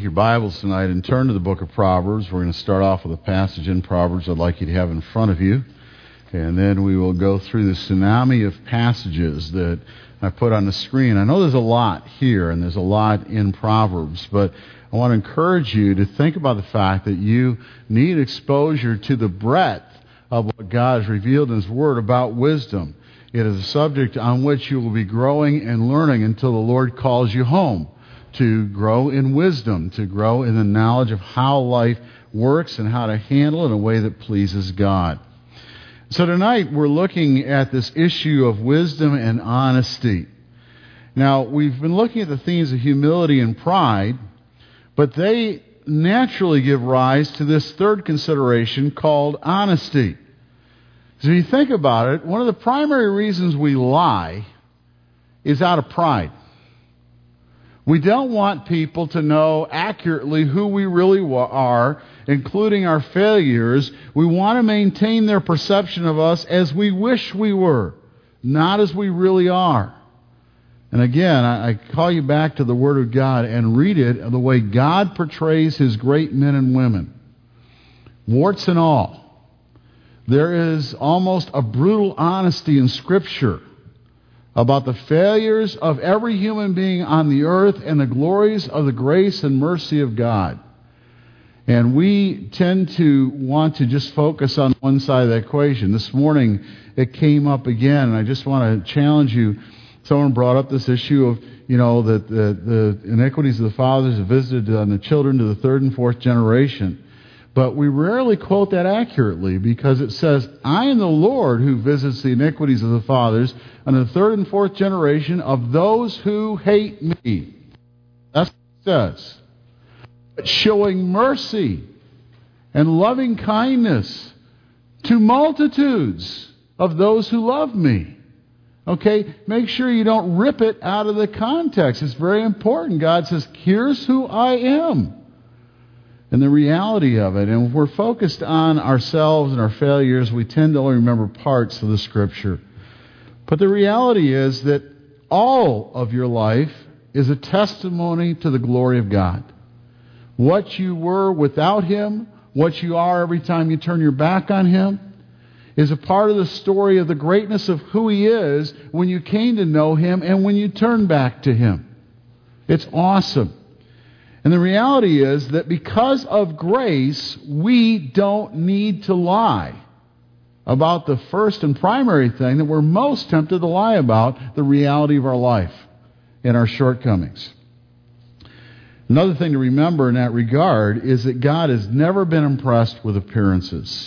your Bibles tonight and turn to the book of Proverbs. We're going to start off with a passage in Proverbs I'd like you to have in front of you. And then we will go through the tsunami of passages that I put on the screen. I know there's a lot here and there's a lot in Proverbs, but I want to encourage you to think about the fact that you need exposure to the breadth of what God has revealed in His Word about wisdom. It is a subject on which you will be growing and learning until the Lord calls you home, to grow in wisdom, to grow in the knowledge of how life works and how to handle it in a way that pleases God. So tonight we're looking at this issue of wisdom and honesty. Now, we've been looking at the themes of humility and pride, but they naturally give rise to this third consideration called honesty. So if you think about it, one of the primary reasons we lie is out of pride. We don't want people to know accurately who we really are, including our failures. We want to maintain their perception of us as we wish we were, not as we really are. And again, I call you back to the Word of God and read it the way God portrays His great men and women. Warts and all. There is almost a brutal honesty in Scripture about the failures of every human being on the earth and the glories of the grace and mercy of God. And we tend to want to just focus on one side of the equation. This morning it came up again, and I just want to challenge you. Someone brought up this issue of, that the iniquities of the fathers have visited on the children to the third and fourth generation. But we rarely quote that accurately because it says, I am the Lord who visits the iniquities of the fathers on the third and fourth generation of those who hate me. That's what it says. But showing mercy and loving kindness to multitudes of those who love me. Okay, make sure you don't rip it out of the context. It's very important. God says, here's who I am. And the reality of it. And if we're focused on ourselves and our failures, we tend to only remember parts of the Scripture. But the reality is that all of your life is a testimony to the glory of God. What you were without Him, what you are every time you turn your back on Him, is a part of the story of the greatness of who He is when you came to know Him and when you turn back to Him. It's awesome. And the reality is that because of grace, we don't need to lie about the first and primary thing that we're most tempted to lie about, the reality of our life and our shortcomings. Another thing to remember in that regard is that God has never been impressed with appearances.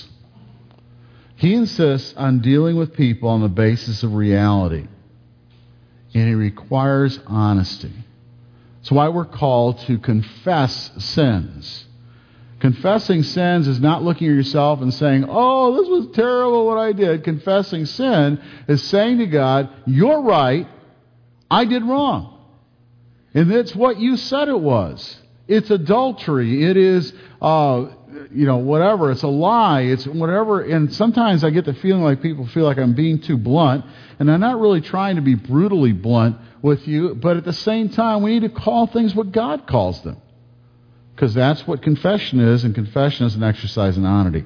He insists on dealing with people on the basis of reality. And He requires honesty. That's why we're called to confess sins. Confessing sins is not looking at yourself and saying, oh, this was terrible what I did. Confessing sin is saying to God, you're right, I did wrong. And it's what you said it was. It's adultery. It is, whatever. It's a lie. It's whatever. And sometimes I get the feeling like people feel like I'm being too blunt. And I'm not really trying to be brutally blunt with you. But at the same time, we need to call things what God calls them. Because that's what confession is. And confession is an exercise in honesty.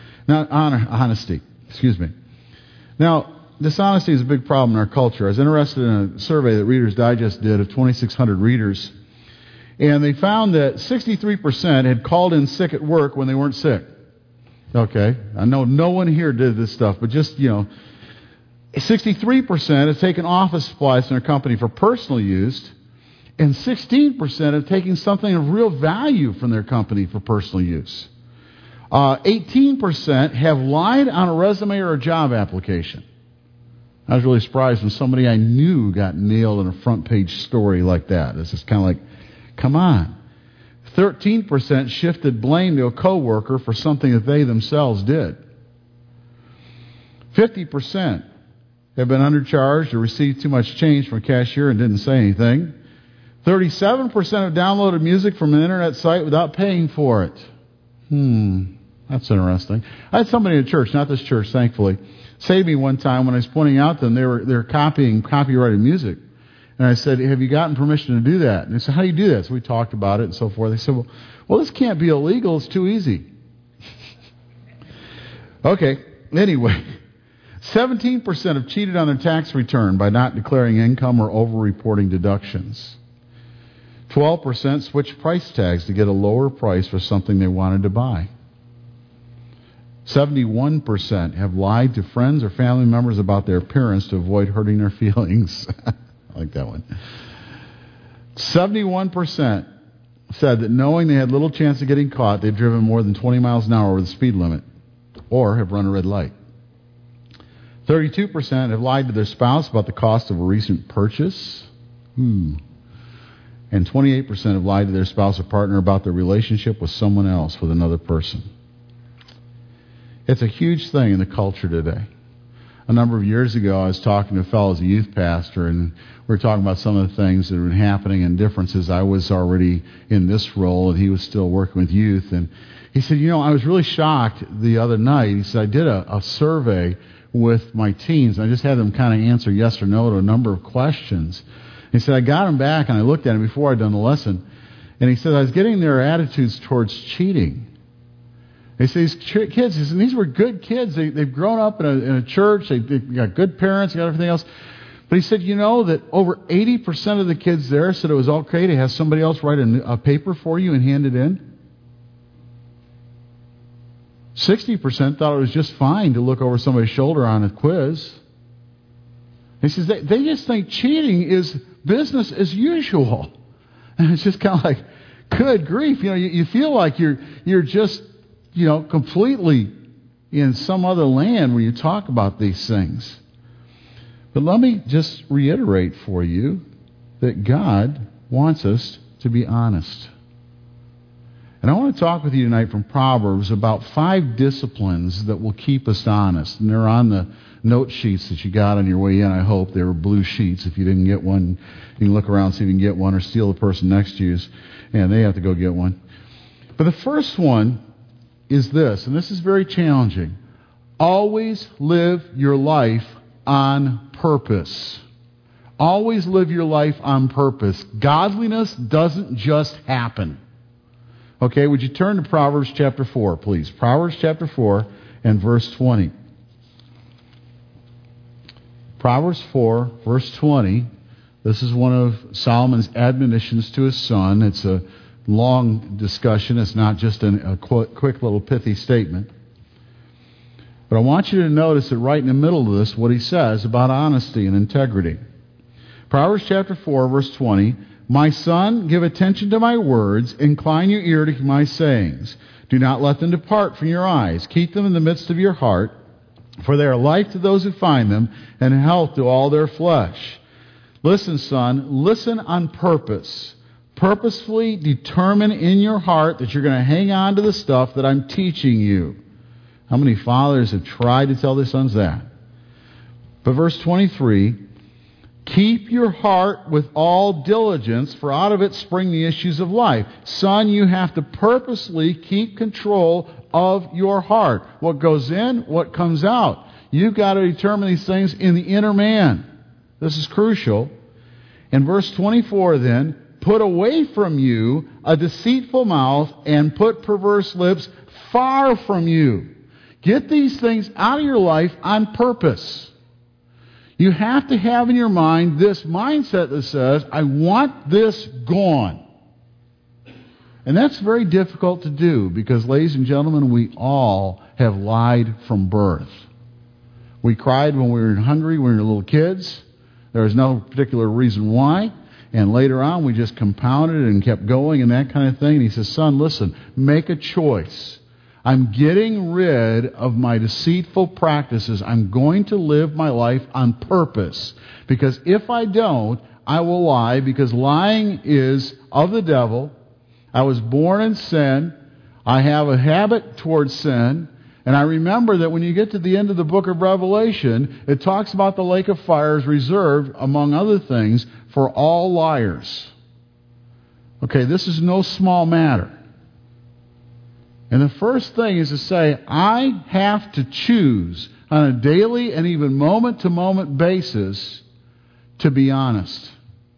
Now, dishonesty is a big problem in our culture. I was interested in a survey that Reader's Digest did of 2,600 readers. And they found that 63% had called in sick at work when they weren't sick. Okay, I know no one here did this stuff, but just, 63% have taken office supplies in their company for personal use, and 16% have taken something of real value from their company for personal use. 18% have lied on a resume or a job application. I was really surprised when somebody I knew got nailed in a front page story like that. It's just kind of like, come on. 13% shifted blame to a coworker for something that they themselves did. 50% have been undercharged or received too much change from a cashier and didn't say anything. 37% have downloaded music from an internet site without paying for it. That's interesting. I had somebody in a church, not this church, thankfully, say to me one time when I was pointing out to them they were copying copyrighted music. And I said, have you gotten permission to do that? And they said, how do you do that? So we talked about it and so forth. They said, well, this can't be illegal. It's too easy. Okay, anyway, 17% have cheated on their tax return by not declaring income or over-reporting deductions. 12% switched price tags to get a lower price for something they wanted to buy. 71% have lied to friends or family members about their appearance to avoid hurting their feelings. I like that one. 71% said that knowing they had little chance of getting caught, they've driven more than 20 miles an hour over the speed limit or have run a red light. 32% have lied to their spouse about the cost of a recent purchase. And 28% have lied to their spouse or partner about their relationship with someone else, with another person. It's a huge thing in the culture today. A number of years ago, I was talking to a fellow as a youth pastor, and we were talking about some of the things that were happening and differences. I was already in this role, and he was still working with youth. And he said, I was really shocked the other night. He said, I did a survey with my teens. I just had them kind of answer yes or no to a number of questions. He said, I got them back, and I looked at them before I'd done the lesson. And he said, I was getting their attitudes towards cheating. He said, these kids, he said, these were good kids. They've grown up in a church. They've got good parents, got everything else. But he said, that over 80% of the kids there said it was okay to have somebody else write a paper for you and hand it in. 60% thought it was just fine to look over somebody's shoulder on a quiz. He says they just think cheating is business as usual. And it's just kind of like, good grief. You feel like you're just, completely in some other land when you talk about these things. But let me just reiterate for you that God wants us to be honest. And I want to talk with you tonight from Proverbs about 5 disciplines that will keep us honest. And they're on the note sheets that you got on your way in, I hope. They were blue sheets. If you didn't get one, you can look around, see if you can get one, or steal the person next to you, and they have to go get one. But the first one is this, and this is very challenging. Always live your life on purpose. Always live your life on purpose. Godliness doesn't just happen. Okay, would you turn to Proverbs chapter 4, please? Proverbs chapter 4 and verse 20. Proverbs 4, verse 20. This is one of Solomon's admonitions to his son. It's a long discussion. It's not just a quick little pithy statement. But I want you to notice that right in the middle of this, what he says about honesty and integrity. Proverbs chapter 4, verse 20. My son, give attention to my words. Incline your ear to my sayings. Do not let them depart from your eyes. Keep them in the midst of your heart, for they are life to those who find them and health to all their flesh. Listen, son, listen on purpose. Purposefully determine in your heart that you're going to hang on to the stuff that I'm teaching you. How many fathers have tried to tell their sons that? But verse 23, keep your heart with all diligence, for out of it spring the issues of life. Son, you have to purposely keep control of your heart. What goes in, what comes out. You've got to determine these things in the inner man. This is crucial. In verse 24 then, put away from you a deceitful mouth and put perverse lips far from you. Get these things out of your life on purpose. You have to have in your mind this mindset that says, I want this gone. And that's very difficult to do because, ladies and gentlemen, we all have lied from birth. We cried when we were hungry, when we were little kids. There was no particular reason why. And later on, we just compounded and kept going and that kind of thing. And he says, son, listen, make a choice. I'm getting rid of my deceitful practices. I'm going to live my life on purpose. Because if I don't, I will lie. Because lying is of the devil. I was born in sin. I have a habit towards sin. And I remember that when you get to the end of the book of Revelation, it talks about the lake of fire is reserved, among other things, for all liars. Okay, this is no small matter. And the first thing is to say, I have to choose on a daily and even moment-to-moment basis to be honest.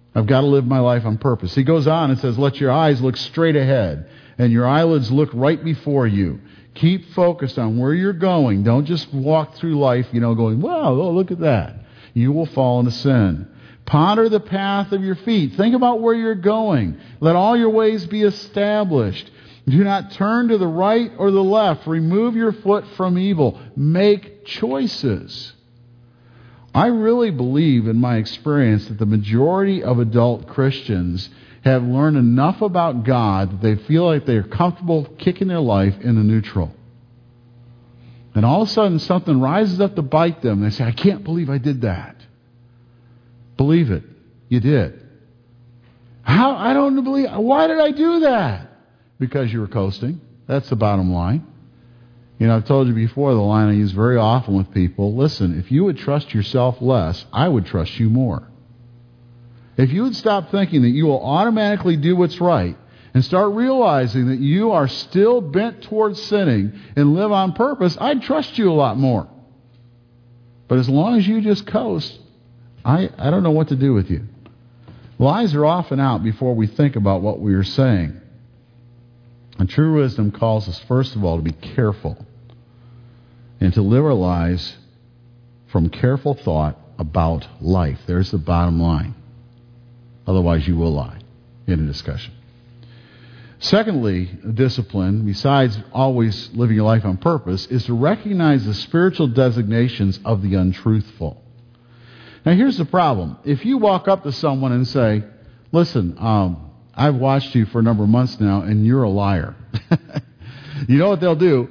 I've got to live my life on purpose. He goes on and says, let your eyes look straight ahead and your eyelids look right before you. Keep focused on where you're going. Don't just walk through life, going, wow, oh, look at that. You will fall into sin. Ponder the path of your feet. Think about where you're going. Let all your ways be established. Do not turn to the right or the left. Remove your foot from evil. Make choices. I really believe in my experience that the majority of adult Christians have learned enough about God that they feel like they're comfortable kicking their life in the neutral. And all of a sudden something rises up to bite them. They say, I can't believe I did that. Believe it. You did. How? I don't believe. Why did I do that? Because you were coasting. That's the bottom line. I've told you before, the line I use very often with people, listen, if you would trust yourself less, I would trust you more. If you would stop thinking that you will automatically do what's right and start realizing that you are still bent towards sinning and live on purpose, I'd trust you a lot more. But as long as you just coast, I don't know what to do with you. Lies are often out before we think about what we are saying. And true wisdom calls us, first of all, to be careful and to live our lives from careful thought about life. There's the bottom line. Otherwise, you will lie in a discussion. Secondly, discipline, besides always living your life on purpose, is to recognize the spiritual designations of the untruthful. Now, here's the problem. If you walk up to someone and say, listen, I've watched you for a number of months now, and you're a liar. You know what they'll do?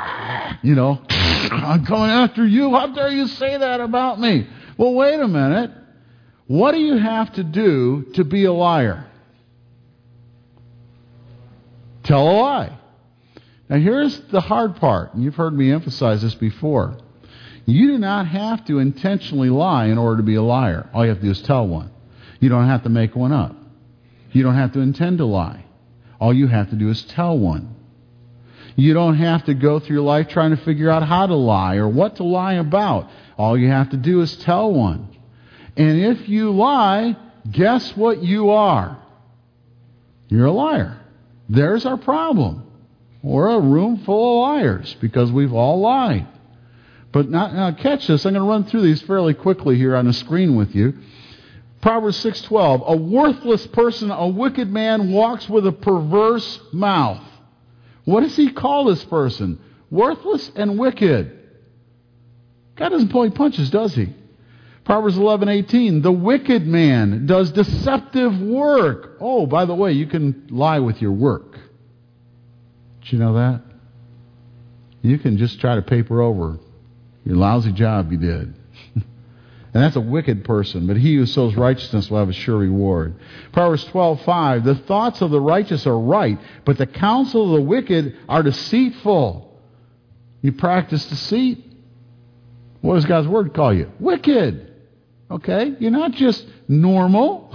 I'm coming after you. How dare you say that about me? Well, wait a minute. What do you have to do to be a liar? Tell a lie. Now, here's the hard part, and you've heard me emphasize this before. You do not have to intentionally lie in order to be a liar. All you have to do is tell one. You don't have to make one up. You don't have to intend to lie. All you have to do is tell one. You don't have to go through your life trying to figure out how to lie or what to lie about. All you have to do is tell one. And if you lie, guess what you are? You're a liar. There's our problem. We're a room full of liars because we've all lied. But now catch this. I'm going to run through these fairly quickly here on the screen with you. Proverbs 6:12. A worthless person, a wicked man, walks with a perverse mouth. What does he call this person? Worthless and wicked. God doesn't pull any punches, does he? Proverbs 11:18. The wicked man does deceptive work. Oh, by the way, you can lie with your work. Did you know that? You can just try to paper over your lousy job you did. And that's a wicked person, but he who sows righteousness will have a sure reward. Proverbs 12:5. The thoughts of the righteous are right, but the counsel of the wicked are deceitful. You practice deceit. What does God's word call you? Wicked. Okay? You're not just normal.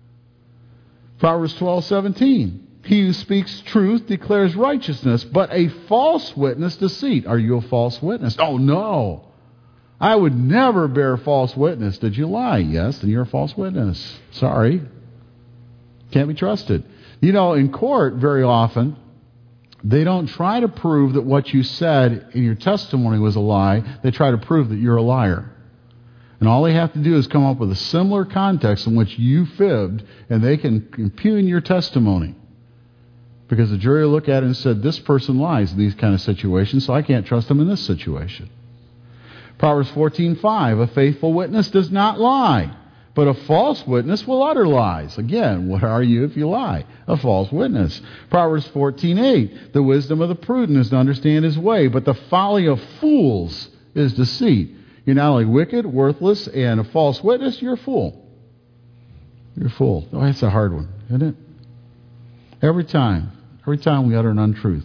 Proverbs 12:17. He who speaks truth declares righteousness, but a false witness deceit. Are you a false witness? Oh, no. I would never bear false witness. Did you lie? Yes, then you're a false witness. Sorry. Can't be trusted. In court, very often, they don't try to prove that what you said in your testimony was a lie. They try to prove that you're a liar. And all they have to do is come up with a similar context in which you fibbed, and they can impugn your testimony. Because the jury will look at it and said, this person lies in these kind of situations, so I can't trust them in this situation. Proverbs 14:5, a faithful witness does not lie, but a false witness will utter lies. Again, what are you if you lie? A false witness. Proverbs 14:8, the wisdom of the prudent is to understand his way, but the folly of fools is deceit. You're not only wicked, worthless, and a false witness, you're a fool. You're a fool. Oh, that's a hard one, isn't it? Every time we utter an untruth,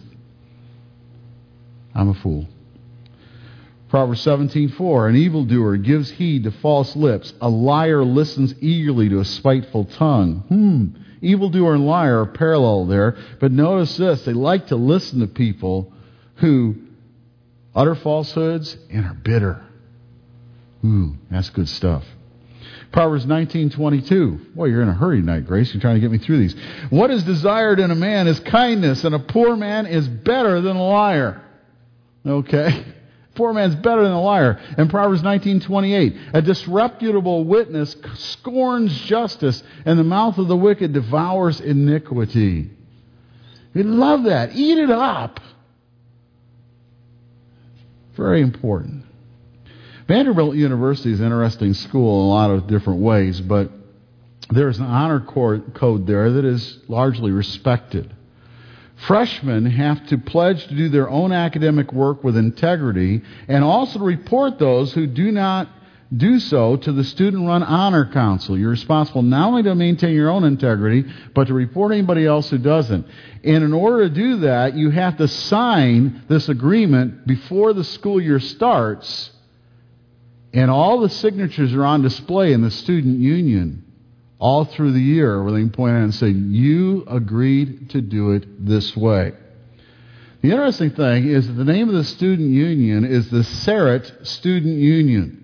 I'm a fool. Proverbs 17:4, an evildoer gives heed to false lips. A liar listens eagerly to a spiteful tongue. Evildoer and liar are parallel there. But notice this, they like to listen to people who utter falsehoods and are bitter. That's good stuff. Proverbs 19:22. Boy, you're in a hurry tonight, Grace. You're trying to get me through these. What is desired in a man is kindness, and a poor man is better than a liar. Okay? Poor man's better than a liar. And Proverbs 19:28. A disreputable witness scorns justice, and the mouth of the wicked devours iniquity. We love that. Eat it up. Very important. Vanderbilt University is an interesting school in a lot of different ways, but there's an honor code there that is largely respected. Freshmen have to pledge to do their own academic work with integrity and also to report those who do not do so to the student-run honor council. You're responsible not only to maintain your own integrity, but to report anybody else who doesn't. And in order to do that, you have to sign this agreement before the school year starts, and all the signatures are on display in the student union all through the year, where they can point out and say, you agreed to do it this way. The interesting thing is that the name of the student union is the Sarett Student Union.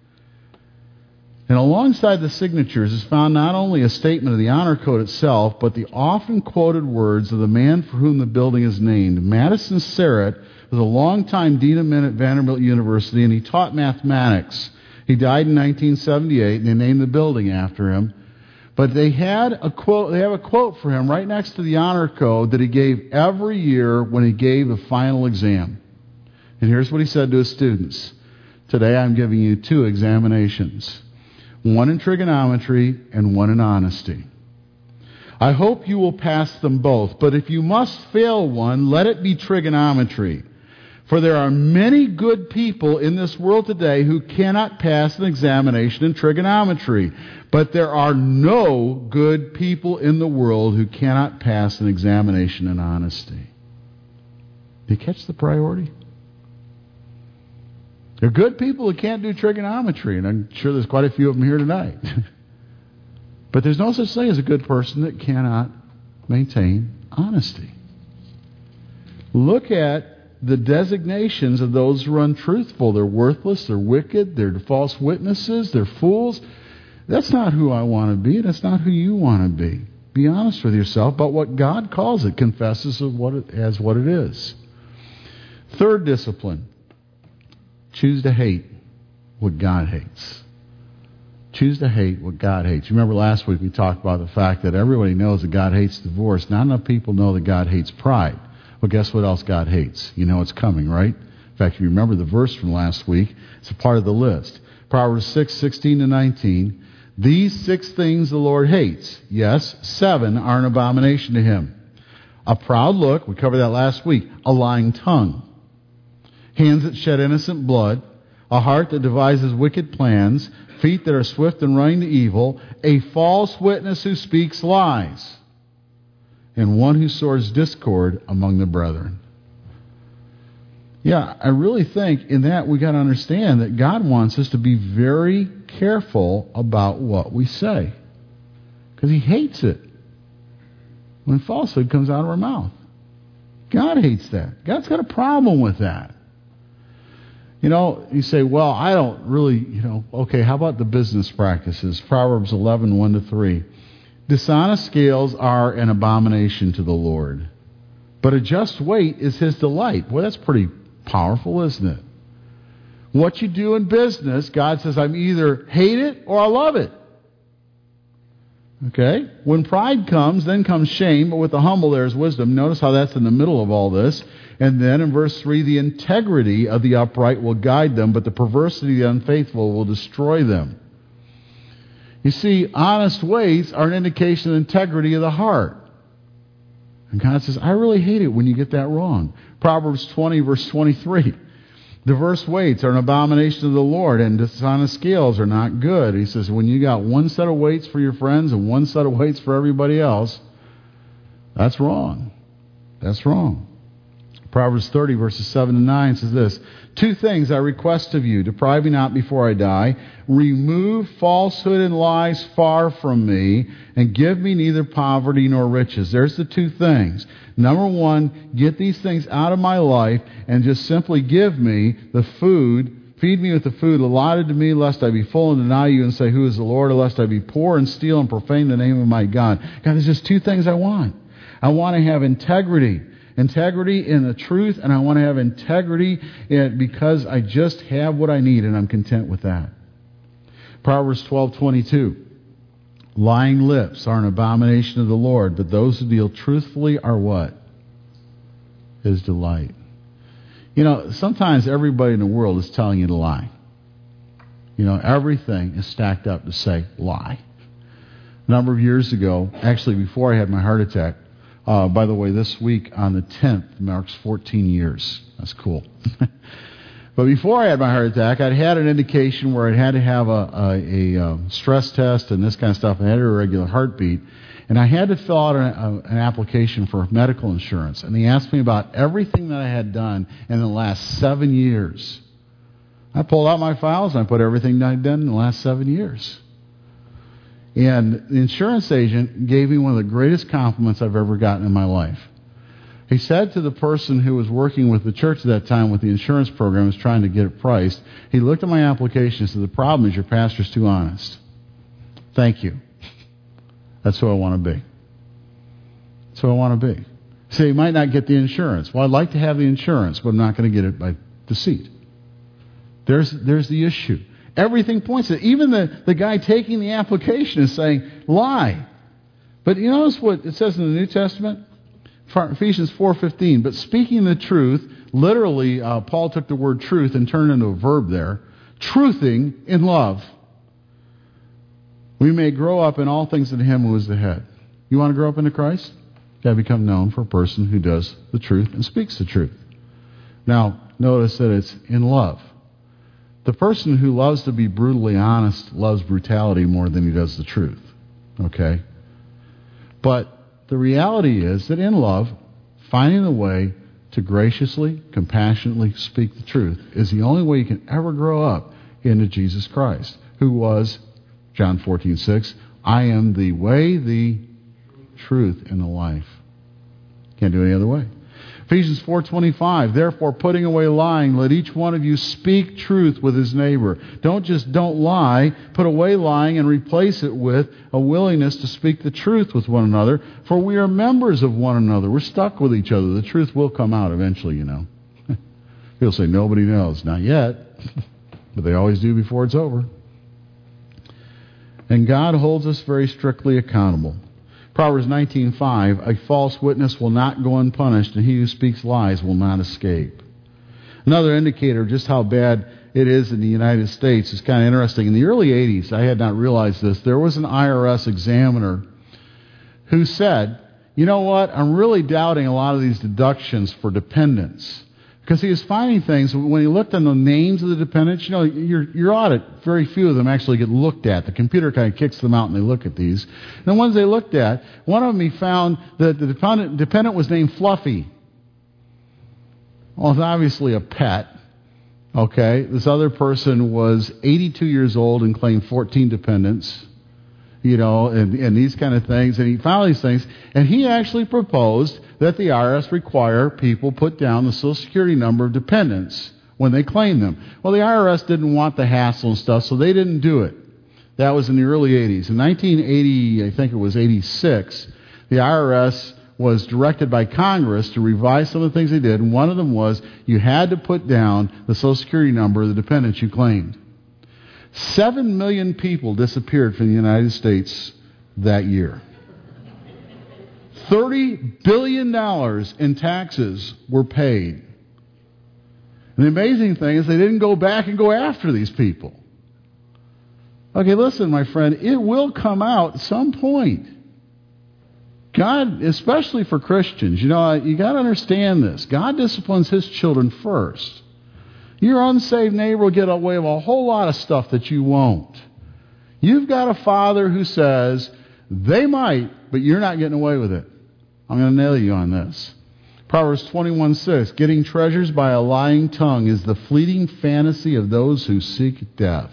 And alongside the signatures is found not only a statement of the honor code itself, but the often quoted words of the man for whom the building is named. Madison Sarett was a longtime dean of men at Vanderbilt University, and he taught mathematics. He died in 1978, and they named the building after him. But they have a quote for him right next to the honor code that he gave every year when he gave the final exam. And here's what he said to his students. Today I'm giving you 2 examinations. One in trigonometry and one in honesty. I hope you will pass them both, but if you must fail one, let it be trigonometry. For there are many good people in this world today who cannot pass an examination in trigonometry, but there are no good people in the world who cannot pass an examination in honesty. Do you catch the priority? There are good people who can't do trigonometry, and I'm sure there's quite a few of them here tonight. But there's no such thing as a good person that cannot maintain honesty. Look at the designations of those who are untruthful. They're worthless, they're wicked, they're false witnesses, they're fools. That's not who I want to be. That's not who you want to be. Be honest with yourself about what God calls it. Confess as what it is. Third discipline. Choose to hate what God hates. Choose to hate what God hates. You remember last week we talked about the fact that everybody knows that God hates divorce. Not enough people know that God hates pride. Well, guess what else God hates? You know it's coming, right? In fact, if you remember the verse from last week, it's a part of the list. Proverbs 6:16-19. These 6 things the Lord hates. Yes, 7 are an abomination to him. A proud look, we covered that last week. A lying tongue. Hands that shed innocent blood. A heart that devises wicked plans. Feet that are swift in running to evil. A false witness who speaks lies. And one who sows discord among the brethren. Yeah, I really think in that we got to understand that God wants us to be very careful about what we say. Because he hates it when falsehood comes out of our mouth. God hates that. God's got a problem with that. You know, you say, well, I don't really, okay, how about the business practices? Proverbs 11:1-3. Dishonest scales are an abomination to the Lord, but a just weight is his delight. Well, that's pretty powerful, isn't it? What you do in business, God says, I either hate it or I love it. Okay? When pride comes, then comes shame, but with the humble there is wisdom. Notice how that's in the middle of all this. And then in verse 3, the integrity of the upright will guide them, but the perversity of the unfaithful will destroy them. You see, honest ways are an indication of integrity of the heart. And God says, I really hate it when you get that wrong. Proverbs 20, verse 23. Diverse weights are an abomination to the Lord, and dishonest scales are not good. He says, when you got one set of weights for your friends and one set of weights for everybody else, that's wrong. That's wrong. Proverbs 30, verses 7-9 says this, 2 things I request of you, deprive me not before I die. Remove falsehood and lies far from me, and give me neither poverty nor riches. There's the 2 things. Number 1, get these things out of my life, and just simply give me the food Feed me with the food allotted to me, lest I be full and deny you and say, who is the Lord? Or lest I be poor and steal and profane the name of my God. God, there's just two things I want. I want to have integrity. Integrity in the truth, and I want to have integrity because I just have what I need, and I'm content with that. Proverbs 12:22. Lying lips are an abomination of the Lord, but those who deal truthfully are what? His delight. You know, sometimes everybody in the world is telling you to lie. You know, everything is stacked up to say lie. A number of years ago, actually before I had my heart attack, by the way, this week on the 10th marks 14 years. That's cool. But before I had my heart attack, I'd had an indication where I'd had to have a stress test and this kind of stuff. I had a irregular heartbeat. And I had to fill out an application for medical insurance. And they asked me about everything that I had done in the last 7 years. I pulled out my files and I put everything that I'd done in the last 7 years. And the insurance agent gave me one of the greatest compliments I've ever gotten in my life. He said to the person who was working with the church at that time with the insurance program, was trying to get it priced, he looked at my application and said, the problem is your pastor's too honest. Thank you. That's who I want to be. That's who I want to be. So you might not get the insurance. Well, I'd like to have the insurance, but I'm not going to get it by deceit. There's the issue. Everything points to it. Even the guy taking the application is saying, lie. But you notice what it says in the New Testament? Ephesians 4:15. But speaking the truth, literally, Paul took the word truth and turned it into a verb there. Truthing in love. We may grow up in all things in Him who is the head. You want to grow up into Christ? You got to become known for a person who does the truth and speaks the truth. Now, notice that it's in love. The person who loves to be brutally honest loves brutality more than he does the truth. Okay? But the reality is that in love, finding the way to graciously, compassionately speak the truth is the only way you can ever grow up into Jesus Christ, who was, John 14:6, I am the way, the truth, and the life. Can't do it any other way. Ephesians 4:25, therefore putting away lying, let each one of you speak truth with his neighbor. Don't lie, put away lying and replace it with a willingness to speak the truth with one another, for we are members of one another. We're stuck with each other. The truth will come out eventually, you know. People say nobody knows. Not yet, but they always do before it's over. And God holds us very strictly accountable. Proverbs 19:5, a false witness will not go unpunished, and he who speaks lies will not escape. Another indicator of just how bad it is in the United States is kind of interesting. In the early 80s, I had not realized this, there was an IRS examiner who said, you know what, I'm really doubting a lot of these deductions for dependents. Because he was finding things, when he looked on the names of the dependents, you know, your audit, very few of them actually get looked at. The computer kind of kicks them out and they look at these. And the ones they looked at, one of them he found that the dependent was named Fluffy. Well, it's obviously a pet. Okay, this other person was 82 years old and claimed 14 dependents. You know, and these kind of things. And he found these things. And he actually proposed that the IRS require people put down the Social Security number of dependents when they claim them. Well, the IRS didn't want the hassle and stuff, so they didn't do it. That was in the early 80s. In 1980, I think it was 86, the IRS was directed by Congress to revise some of the things they did. And one of them was you had to put down the Social Security number of the dependents you claimed. 7 million people disappeared from the United States that year. $30 billion in taxes were paid. And the amazing thing is they didn't go back and go after these people. Okay, listen, my friend, it will come out at some point. God, especially for Christians, you know, you got to understand this. God disciplines His children first. Your unsaved neighbor will get away with a whole lot of stuff that you won't. You've got a father who says, they might, but you're not getting away with it. I'm going to nail you on this. Proverbs 21:6, getting treasures by a lying tongue is the fleeting fantasy of those who seek death.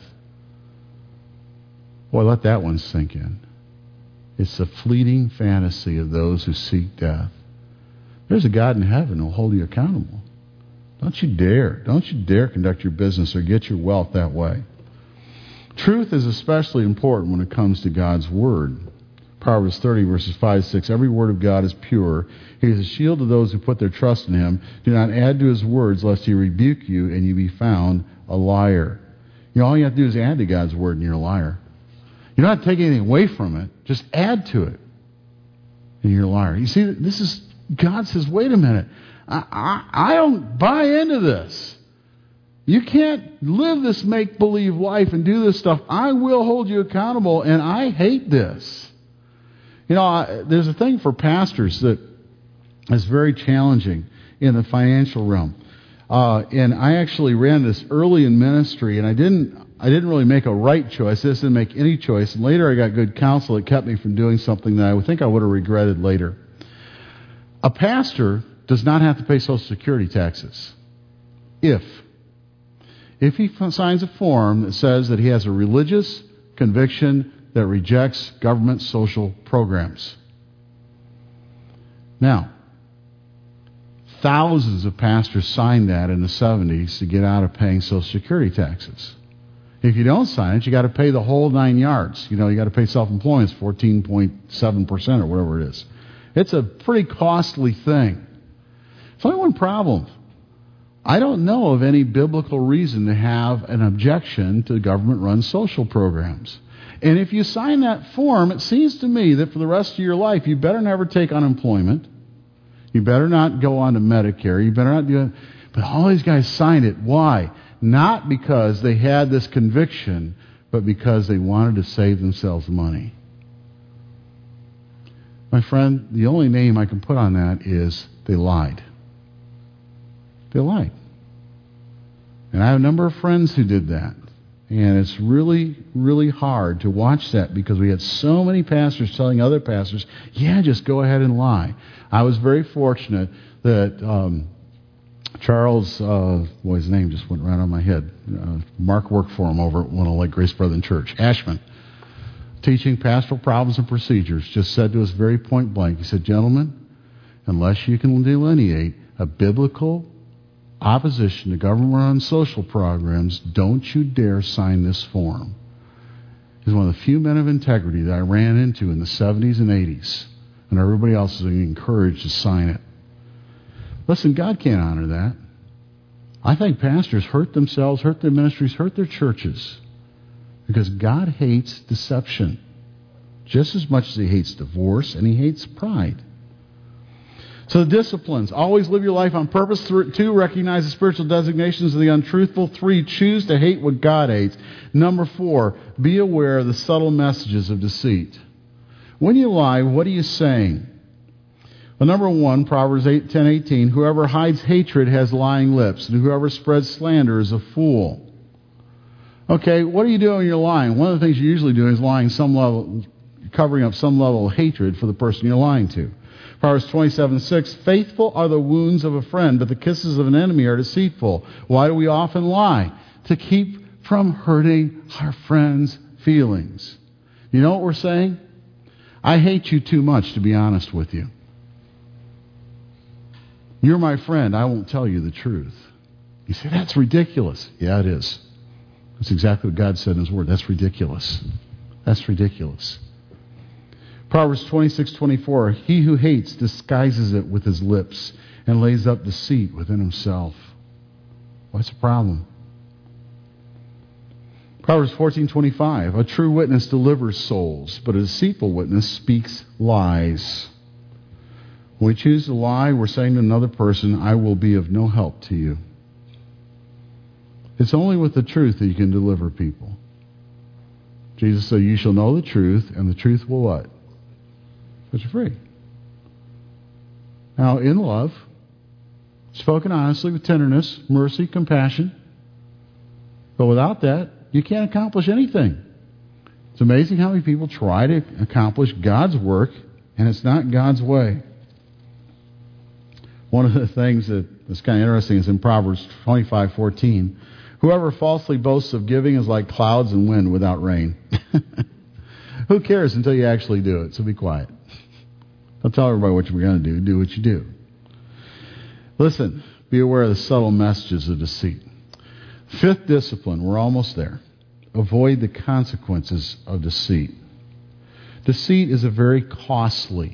Boy, let that one sink in. It's the fleeting fantasy of those who seek death. There's a God in heaven who will hold you accountable. Don't you dare. Don't you dare conduct your business or get your wealth that way. Truth is especially important when it comes to God's Word. Proverbs 30, verses 5 to 6. Every word of God is pure. He is a shield to those who put their trust in Him. Do not add to His words, lest He rebuke you and you be found a liar. All you have to do is add to God's Word and you're a liar. You don't have to take anything away from it. Just add to it and you're a liar. You see, God says, wait a minute. I don't buy into this. You can't live this make-believe life and do this stuff. I will hold you accountable, and I hate this. There's a thing for pastors that is very challenging in the financial realm. And I actually ran this early in ministry, and I didn't really make a right choice. I just didn't make any choice. And later I got good counsel that kept me from doing something that I would think I would have regretted later. A pastor does not have to pay Social Security taxes if he signs a form that says that he has a religious conviction that rejects government social programs. Now, thousands of pastors signed that in the 70s to get out of paying Social Security taxes. If you don't sign it, you got to pay the whole 9 yards. You got to pay self-employment 14.7% or whatever it is. It's a pretty costly thing. There's only one problem. I don't know of any biblical reason to have an objection to government-run social programs. And if you sign that form, it seems to me that for the rest of your life, you better never take unemployment. You better not go on to Medicare. You better not do it. But all these guys signed it. Why? Not because they had this conviction, but because they wanted to save themselves money. My friend, the only name I can put on that is they lied. They lied. And I have a number of friends who did that. And it's really, really hard to watch that because we had so many pastors telling other pastors, just go ahead and lie. I was very fortunate that Charles, his name just went right on my head. Mark worked for him over at Winona Lake Grace Brethren Church. Ashman, teaching pastoral problems and procedures, just said to us very point blank, he said, gentlemen, unless you can delineate a biblical opposition to government-run social programs, don't you dare sign this form. He's one of the few men of integrity that I ran into in the 70s and 80s, and everybody else is encouraged to sign it. Listen, God can't honor that. I think pastors hurt themselves, hurt their ministries, hurt their churches, because God hates deception just as much as He hates divorce and He hates pride. So the disciplines. Always live your life on purpose. 2, recognize the spiritual designations of the untruthful. 3, choose to hate what God hates. 4, be aware of the subtle messages of deceit. When you lie, what are you saying? Well, 1, Proverbs 10:18, whoever hides hatred has lying lips, and whoever spreads slander is a fool. Okay, what are you doing when you're lying? One of the things you're usually doing is lying some level, covering up some level of hatred for the person you're lying to. Proverbs 27:6, faithful are the wounds of a friend, but the kisses of an enemy are deceitful. Why do we often lie? To keep from hurting our friends' feelings. You know what we're saying? I hate you too much to be honest with you. You're my friend. I won't tell you the truth. You say, that's ridiculous. Yeah, it is. That's exactly what God said in His Word. That's ridiculous. That's ridiculous. Proverbs 26:24, he who hates disguises it with his lips and lays up deceit within himself. What's the problem? Proverbs 14:25, a true witness delivers souls, but a deceitful witness speaks lies. When we choose to lie, we're saying to another person, I will be of no help to you. It's only with the truth that you can deliver people. Jesus said, you shall know the truth, and the truth will what? Set you free. Now, in love, spoken honestly with tenderness, mercy, compassion. But without that, you can't accomplish anything. It's amazing how many people try to accomplish God's work, and it's not God's way. One of the things that's kind of interesting is in Proverbs 25:14. Whoever falsely boasts of giving is like clouds and wind without rain. Who cares until you actually do it? So be quiet. Don't tell everybody what you're going to do. Do what you do. Listen, Be aware of the subtle messages of deceit. Fifth discipline, we're almost there. Avoid the consequences of deceit. Deceit is a very costly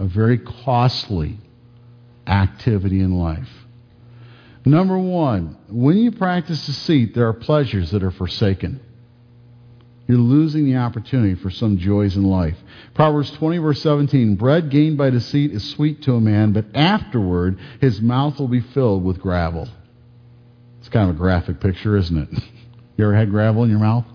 activity in life. Number one, when you practice deceit, there are pleasures that are forsaken. You're losing the opportunity for some joys in life. Proverbs 20, verse 17, bread gained by deceit is sweet to a man, but afterward his mouth will be filled with gravel. It's kind of a graphic picture, isn't it? You ever had gravel in your mouth?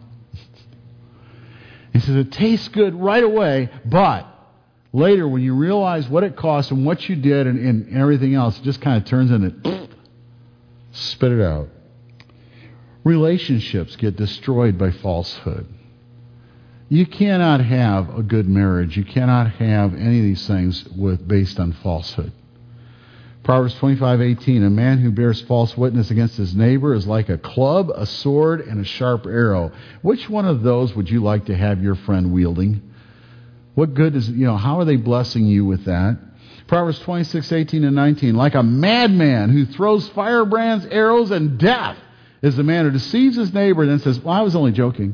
He says it tastes good right away, but later when you realize what it cost and what you did and everything else, it just kind of turns into spit it out. Relationships get destroyed by falsehood. You cannot have a good marriage. You cannot have any of these things based on falsehood. Proverbs 25:18, a man who bears false witness against his neighbor is like a club, a sword, and a sharp arrow. Which one of those would you like to have your friend wielding? What good is, how are they blessing you with that? Proverbs 26:18 and 19, like a madman who throws firebrands, arrows, and death is the man who deceives his neighbor and then says, well, I was only joking.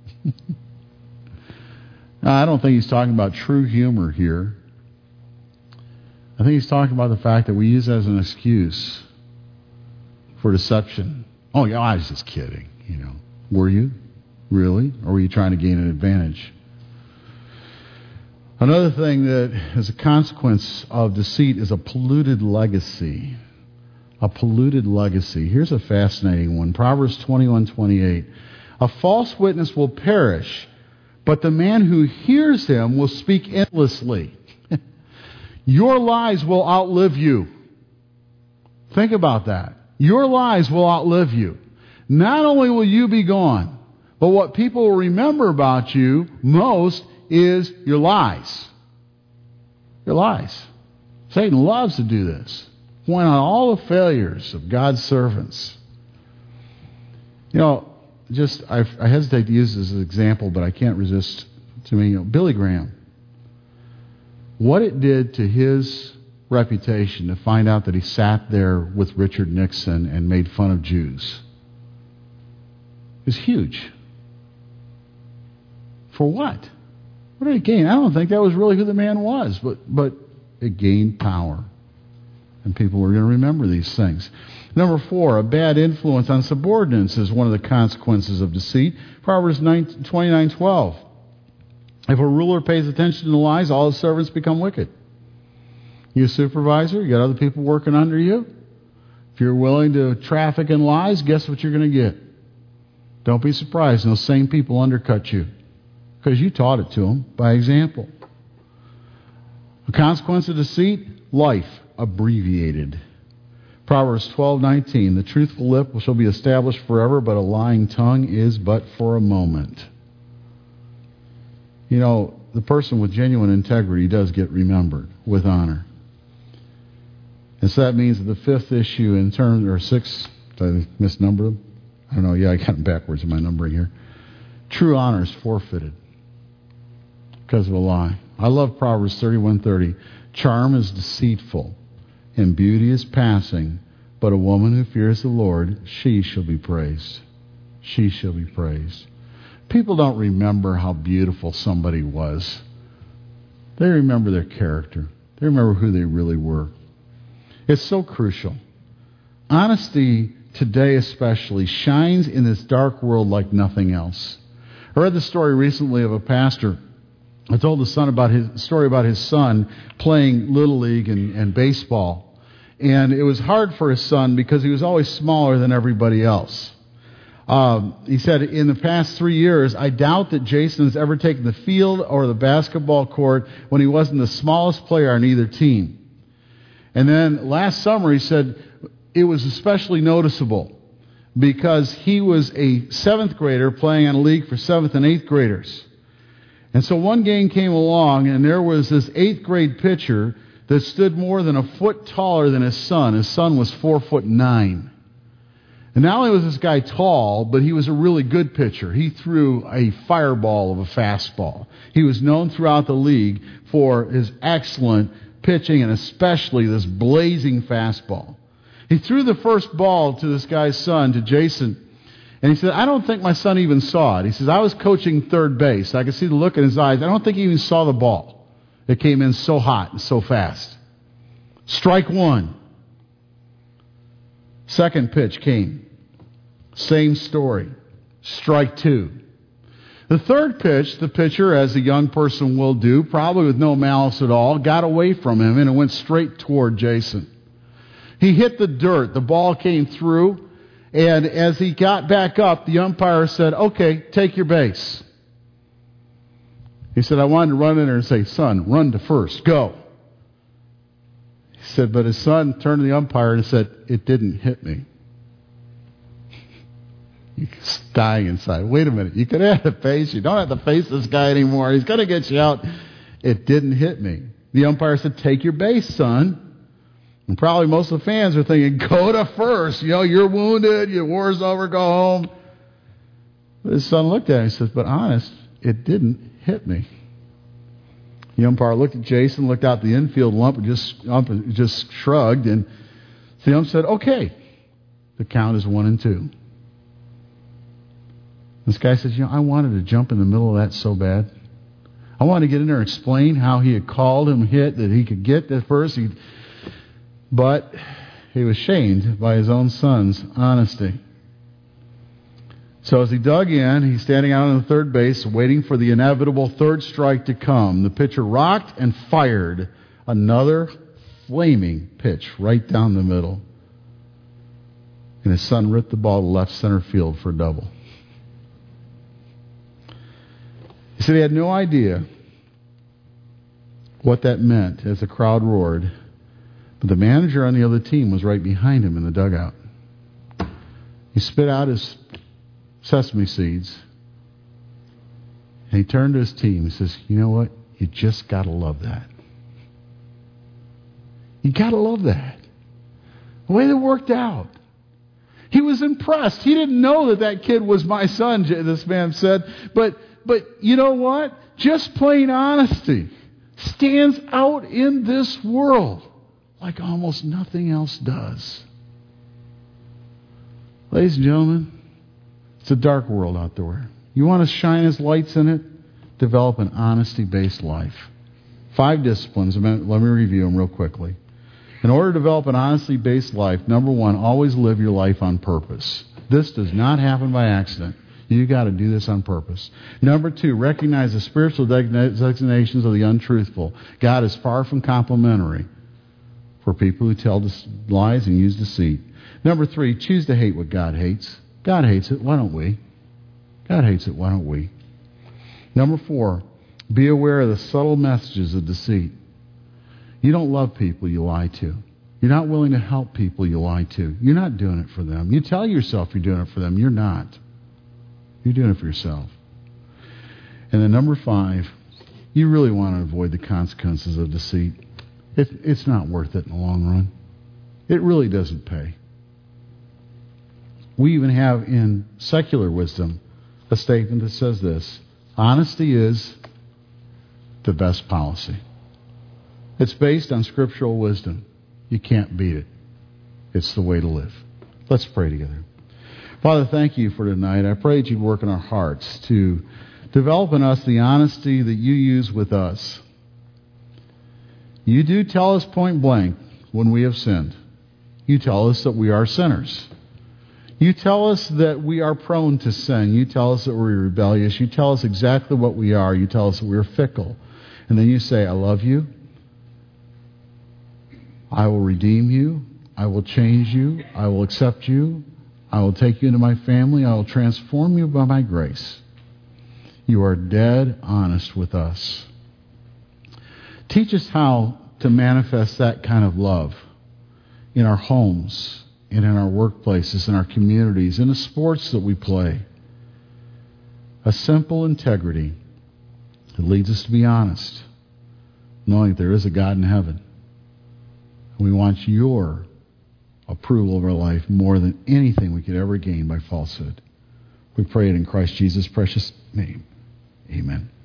Now, I don't think he's talking about true humor here. I think he's talking about the fact that we use it as an excuse for deception. Oh, yeah, I was just kidding, Were you? Really? Or were you trying to gain an advantage? Another thing that is a consequence of deceit is a polluted legacy. A polluted legacy. Here's a fascinating one. Proverbs 21:28. A false witness will perish, but the man who hears him will speak endlessly. Your lies will outlive you. Think about that. Your lies will outlive you. Not only will you be gone, but what people will remember about you most is your lies. Your lies. Satan loves to do this. Point out all the failures of God's servants. I hesitate to use this as an example, but I can't resist Billy Graham. What it did to his reputation to find out that he sat there with Richard Nixon and made fun of Jews is huge. For what? What did it gain? I don't think that was really who the man was, but it gained power. And people are going to remember these things. Number 4, a bad influence on subordinates is one of the consequences of deceit. Proverbs 29:12. If a ruler pays attention to lies, all his servants become wicked. You a supervisor, you got other people working under you. If you're willing to traffic in lies, guess what you're going to get? Don't be surprised. Those same people undercut you because you taught it to them by example. A consequence of deceit, life abbreviated. Proverbs 12:19, the truthful lip shall be established forever, but a lying tongue is but for a moment. The person with genuine integrity does get remembered with honor. And so that means that the fifth issue in terms, or sixth, did I misnumber them? I don't know. Yeah, I got them backwards in my numbering here. True honor is forfeited because of a lie. I love Proverbs 31:30. Charm is deceitful and beauty is passing, but a woman who fears the Lord, she shall be praised. She shall be praised. People don't remember how beautiful somebody was. They remember their character. They remember who they really were. It's so crucial. Honesty today especially shines in this dark world like nothing else. I read the story recently of a pastor. I told the story about his son playing Little League and baseball. And it was hard for his son because he was always smaller than everybody else. He said, in the past 3 years, I doubt that Jason has ever taken the field or the basketball court when he wasn't the smallest player on either team. And then last summer, he said, it was especially noticeable because he was a 7th grader playing on a league for 7th and 8th graders. And so one game came along, and there was this 8th grade pitcher that stood more than a foot taller than his son. His son was 4'9". And not only was this guy tall, but he was a really good pitcher. He threw a fireball of a fastball. He was known throughout the league for his excellent pitching and especially this blazing fastball. He threw the first ball to this guy's son, to Jason. And he said, I don't think my son even saw it. He says, I was coaching third base. I could see the look in his eyes. I don't think he even saw the ball. It came in so hot and so fast. Strike one. Second pitch came. Same story. Strike two. The third pitch, the pitcher, as a young person will do, probably with no malice at all, got away from him and it went straight toward Jason. He hit the dirt. The ball came through. And as he got back up, the umpire said, okay, take your base. He said, I wanted to run in there and say, son, run to first. Go. He said, but his son turned to the umpire and said, it didn't hit me. He's dying inside. Wait a minute. You could have the face. You don't have to face this guy anymore. He's going to get you out. It didn't hit me. The umpire said, take your base, son. And probably most of the fans are thinking, go to first. You know, you're wounded. Your war's over. Go home. But his son looked at him and says, but honest, it didn't hit me. The umpire looked at Jason, looked out the infield lump, and just shrugged. And the ump said, okay. The count is 1-2. This guy says, I wanted to jump in the middle of that so bad. I wanted to get in there and explain how he had called him hit, that he could get at first. But he was shamed by his own son's honesty. So as he dug in, he's standing out on the third base, waiting for the inevitable third strike to come. The pitcher rocked and fired another flaming pitch right down the middle. And his son ripped the ball to left center field for a double. He said he had no idea what that meant as the crowd roared. But the manager on the other team was right behind him in the dugout. He spit out his sesame seeds. And he turned to his team and says, you know what? You just got to love that. You got to love that. The way that worked out. He was impressed. He didn't know that kid was my son, this man said. But you know what? Just plain honesty stands out in this world like almost nothing else does. Ladies and gentlemen, it's a dark world out there. You want to shine His lights in it? Develop an honesty-based life. 5 disciplines. Let me review them real quickly. In order to develop an honesty-based life, number 1, always live your life on purpose. This does not happen by accident. You got to do this on purpose. Number 2, recognize the spiritual designations of the untruthful. God is far from complimentary for people who tell lies and use deceit. Number 3, choose to hate what God hates. God hates it. Why don't we? God hates it. Why don't we? Number 4, be aware of the subtle messages of deceit. You don't love people you lie to. You're not willing to help people you lie to. You're not doing it for them. You tell yourself you're doing it for them. You're not. You're doing it for yourself. And then number 5, you really want to avoid the consequences of deceit. It's not worth it in the long run. It really doesn't pay. We even have in secular wisdom a statement that says this: honesty is the best policy. It's based on scriptural wisdom. You can't beat it. It's the way to live. Let's pray together. Father, thank you for tonight. I pray that you'd work in our hearts to develop in us the honesty that you use with us. You do tell us point blank when we have sinned. You tell us that we are sinners. You tell us that we are prone to sin. You tell us that we're rebellious. You tell us exactly what we are. You tell us that we're fickle. And then you say, I love you. I will redeem you. I will change you. I will accept you. I will take you into my family. I will transform you by my grace. You are dead honest with us. Teach us how to manifest that kind of love in our homes and in our workplaces, in our communities, in the sports that we play. A simple integrity that leads us to be honest, knowing that there is a God in heaven. We want your approval of our life more than anything we could ever gain by falsehood. We pray it in Christ Jesus' precious name. Amen.